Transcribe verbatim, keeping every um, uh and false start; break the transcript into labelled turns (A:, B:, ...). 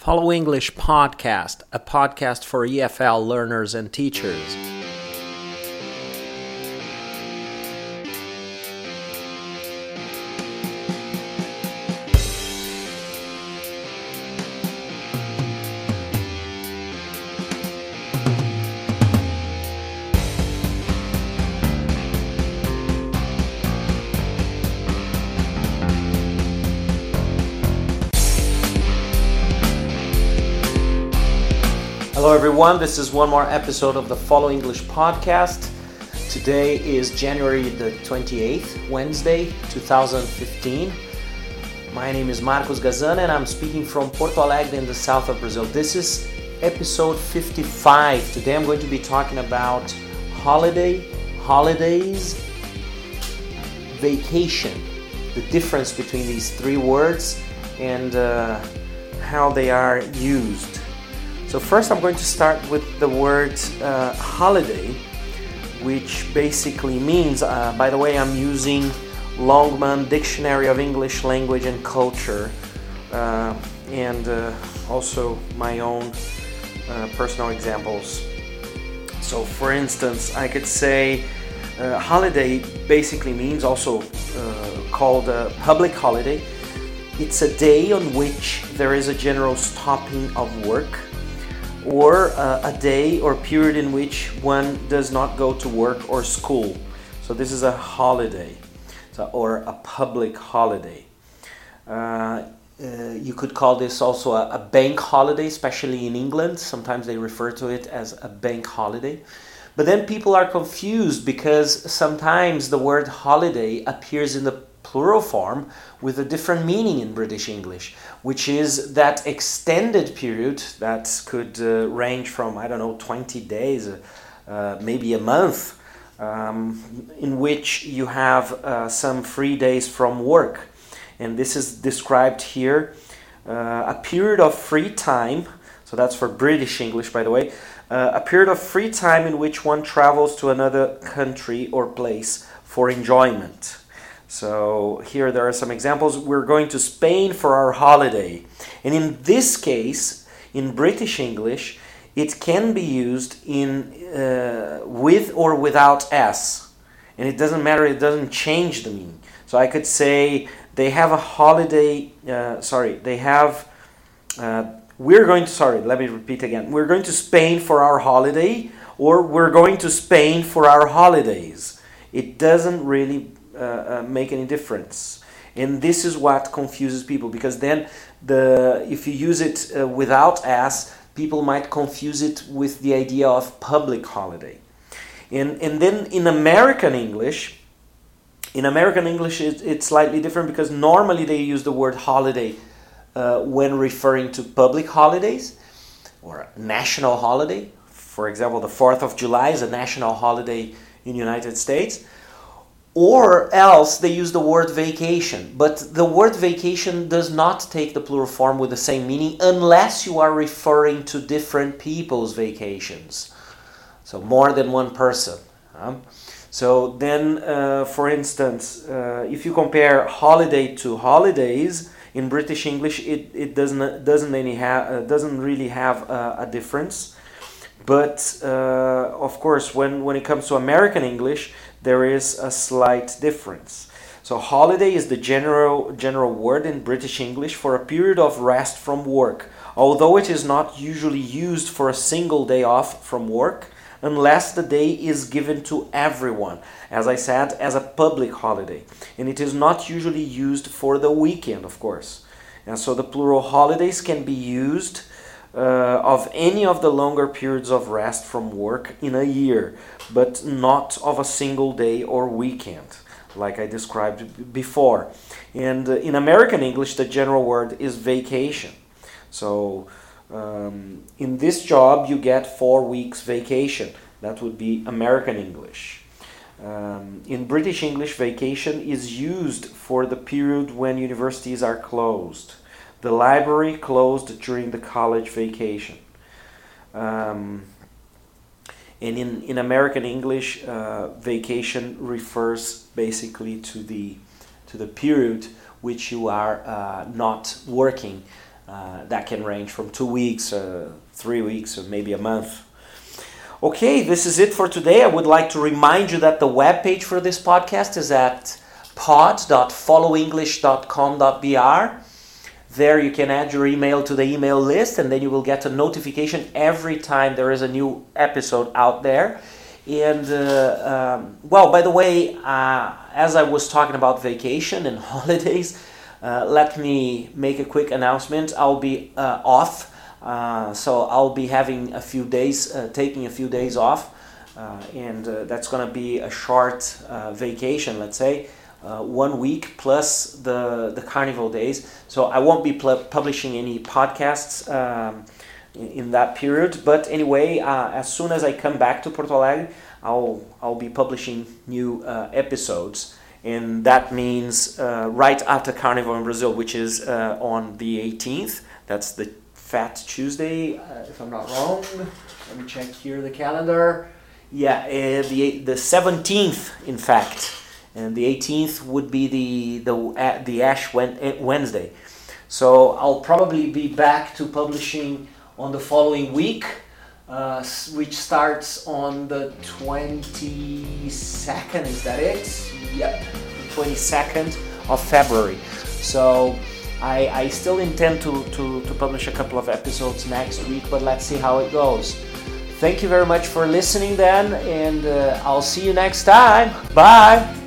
A: Follow English Podcast, a podcast for E F L learners and teachers. Hello everyone, this is one more episode of the Follow English Podcast. Today is January the twenty-eighth, Wednesday, two thousand fifteen. My name is Marcos Gazan and I'm speaking from Porto Alegre in the south of Brazil. This is episode fifty-five. Today I'm going to be talking about holiday, holidays, vacation, the difference between these three words and uh, how they are used. So first I'm going to start with the word uh, holiday, which basically means, uh, by the way, I'm using Longman Dictionary of English Language and Culture, uh, and uh, also my own uh, personal examples. So for instance, I could say uh, holiday basically means, also uh, called a public holiday. It's a day on which there is a general stopping of work, or uh, a day or period in which one does not go to work or school. So this is a holiday, so, or a public holiday. Uh, uh, you could call this also a, a bank holiday, especially in England. Sometimes they refer to it as a bank holiday. But then people are confused because sometimes the word holiday appears in the plural form with a different meaning in British English, which is that extended period that could uh, range from, I don't know, twenty days, uh, maybe a month, um, in which you have uh, some free days from work. And this is described here, uh, a period of free time, so that's for British English, by the way, uh, a period of free time in which one travels to another country or place for enjoyment. So here there are some examples. We're going to Spain for our holiday. And in this case, in British English, it can be used in uh, with or without s. And it doesn't matter, it doesn't change the meaning. So I could say they have a holiday, uh, sorry, they have, uh, we're going to, sorry, let me repeat again. We're going to Spain for our holiday, or we're going to Spain for our holidays. It doesn't really Uh, uh, make any difference, and this is what confuses people, because then the if you use it uh, without s, people might confuse it with the idea of public holiday. And and then in American English, in American English it, it's slightly different, because normally they use the word holiday uh, when referring to public holidays or a national holiday. For example, the fourth of July is a national holiday in the United States. Or else they use the word vacation. But the word vacation does not take the plural form with the same meaning unless you are referring to different people's vacations. So more than one person. Um, so then, uh, for instance, uh, if you compare holiday to holidays, in British English it, it doesn't, doesn't, any ha- uh, doesn't really have uh, a difference. But uh, of course, when, when it comes to American English, there is a slight difference. So holiday is the general general word in British English for a period of rest from work, although it is not usually used for a single day off from work, unless the day is given to everyone, as I said, as a public holiday. And it is not usually used for the weekend, of course. And so the plural holidays can be used Uh, of any of the longer periods of rest from work in a year, but not of a single day or weekend, like I described before. And uh, in American English, the general word is vacation. So um, in this job, you get four weeks vacation. That would be American English. Um, in British English, vacation is used for the period when universities are closed. The library closed during the college vacation. Um, and in, in American English, uh, vacation refers basically to the to the period which you are uh, not working Uh, that can range from two weeks, uh, three weeks, or maybe a month. Okay, this is it for today. I would like to remind you that the webpage for this podcast is at pod dot follow english dot com dot b r. There you can add your email to the email list, and then you will get a notification every time there is a new episode out there. And, uh, um, well, by the way, uh, as I was talking about vacation and holidays, uh, let me make a quick announcement. I'll be uh, off, uh, so I'll be having a few days, uh, taking a few days off, uh, and uh, that's going to be a short uh, vacation, let's say, uh, one week plus the, the carnival days. So I won't be pl- publishing any podcasts um, in that period, but anyway, uh, as soon as I come back to Porto Alegre, I'll I'll be publishing new uh, episodes, and that means uh, right after Carnival in Brazil, which is uh, on the eighteenth. That's the Fat Tuesday, uh, if I'm not wrong. Let me check here the calendar. Yeah, uh, the the seventeenth, in fact, and the eighteenth would be the the uh, the Ash Wednesday. So I'll probably be back to publishing on the following week, uh, which starts on the twenty-second, is that it? Yep, the twenty-second of February. So I, I still intend to, to, to publish a couple of episodes next week, but let's see how it goes. Thank you very much for listening then, and uh, I'll see you next time. Bye!